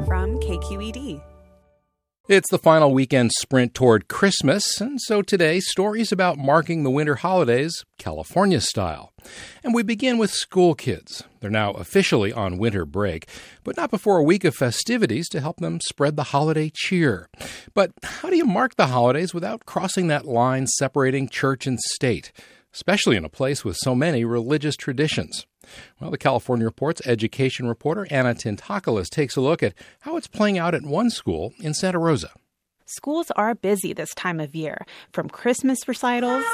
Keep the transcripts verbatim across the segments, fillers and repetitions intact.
from K Q E D. It's the final weekend sprint toward Christmas, and so today, stories about marking the winter holidays California style. And we begin with school kids. They're now officially on winter break, but not before a week of festivities to help them spread the holiday cheer. But how do you mark the holidays without crossing that line separating church and state, especially in a place with so many religious traditions? Well, the California Report's education reporter Anna Tintakoulis takes a look at how it's playing out at one school in Santa Rosa. Schools are busy this time of year, from Christmas recitals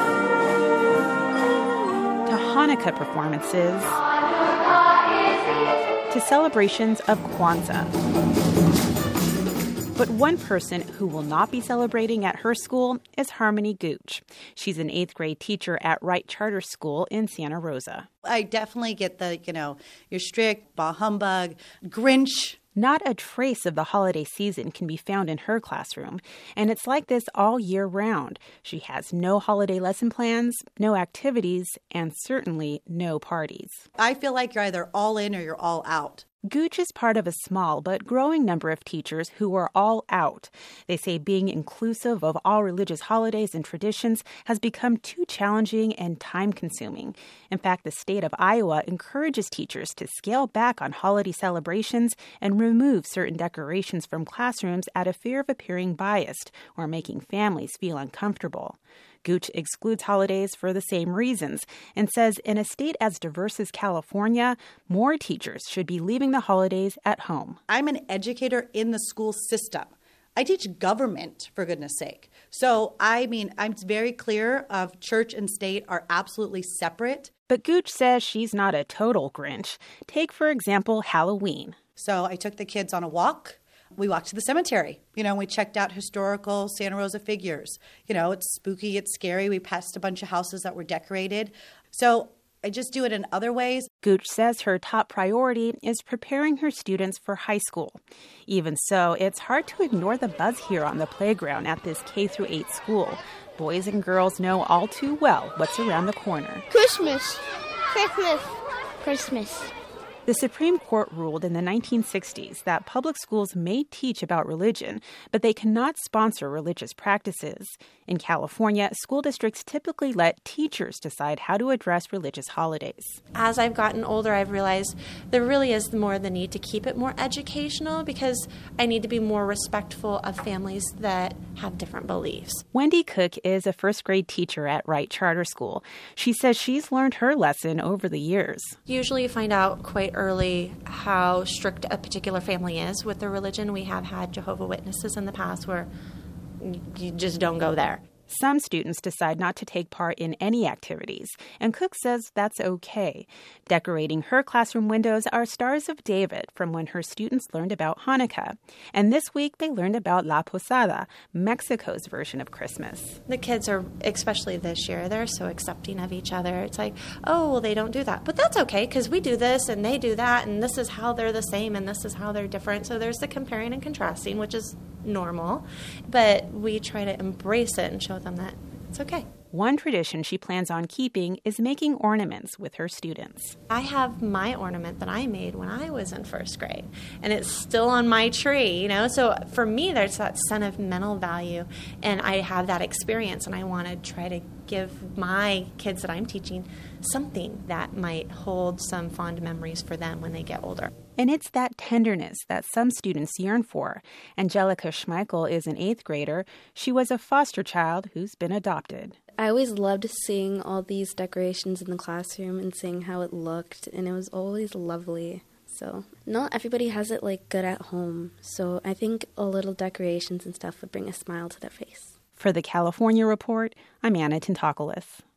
to Hanukkah performances to celebrations of Kwanzaa. But one person who will not be celebrating at her school is Harmony Gooch. She's an eighth grade teacher at Wright Charter School in Santa Rosa. I definitely get the, you know, you're strict, bah humbug, Grinch. Not a trace of the holiday season can be found in her classroom, and it's like this all year round. She has no holiday lesson plans, no activities, and certainly no parties. I feel like you're either all in or you're all out. Gooch is part of a small but growing number of teachers who are all out. They say being inclusive of all religious holidays and traditions has become too challenging and time-consuming. In fact, the state of Iowa encourages teachers to scale back on holiday celebrations and remove certain decorations from classrooms out of fear of appearing biased or making families feel uncomfortable. Gooch excludes holidays for the same reasons and says in a state as diverse as California, more teachers should be leaving the holidays at home. I'm an educator in the school system. I teach government, for goodness sake. So, I mean, I'm very clear of church and state are absolutely separate. But Gooch says she's not a total Grinch. Take, for example, Halloween. So I took the kids on a walk. We walked to the cemetery. You know, we checked out historical Santa Rosa figures. You know, it's spooky, it's scary. We passed a bunch of houses that were decorated. So I just do it in other ways. Gooch says her top priority is preparing her students for high school. Even so, it's hard to ignore the buzz here on the playground at this K through eight school. Boys and girls know all too well what's around the corner. Christmas, Christmas, Christmas. The Supreme Court ruled in the nineteen sixties that public schools may teach about religion, but they cannot sponsor religious practices. In California, school districts typically let teachers decide how to address religious holidays. As I've gotten older, I've realized there really is more the need to keep it more educational because I need to be more respectful of families that have different beliefs. Wendy Cook is a first grade teacher at Wright Charter School. She says she's learned her lesson over the years. Usually you find out quite early how strict a particular family is with their religion. We have had Jehovah's Witnesses in the past where you just don't go there. Some students decide not to take part in any activities, and Cook says that's okay. Decorating her classroom windows are Stars of David from when her students learned about Hanukkah. And this week they learned about La Posada, Mexico's version of Christmas. The kids are, especially this year, they're so accepting of each other. It's like, oh, well, they don't do that. But that's okay because we do this and they do that, and this is how they're the same and this is how they're different. So there's the comparing and contrasting, which is normal. But we try to embrace it and show them that it's okay. One tradition she plans on keeping is making ornaments with her students. I have my ornament that I made when I was in first grade, and it's still on my tree, you know? So for me, there's that sentimental value, and I have that experience, and I want to try to give my kids that I'm teaching something that might hold some fond memories for them when they get older. And it's that tenderness that some students yearn for. Angelica Schmeichel is an eighth grader. She was a foster child who's been adopted. I always loved seeing all these decorations in the classroom and seeing how it looked, and it was always lovely. So not everybody has it like good at home, so I think a little decorations and stuff would bring a smile to their face. For the California Report, I'm Anna Tintakoulis.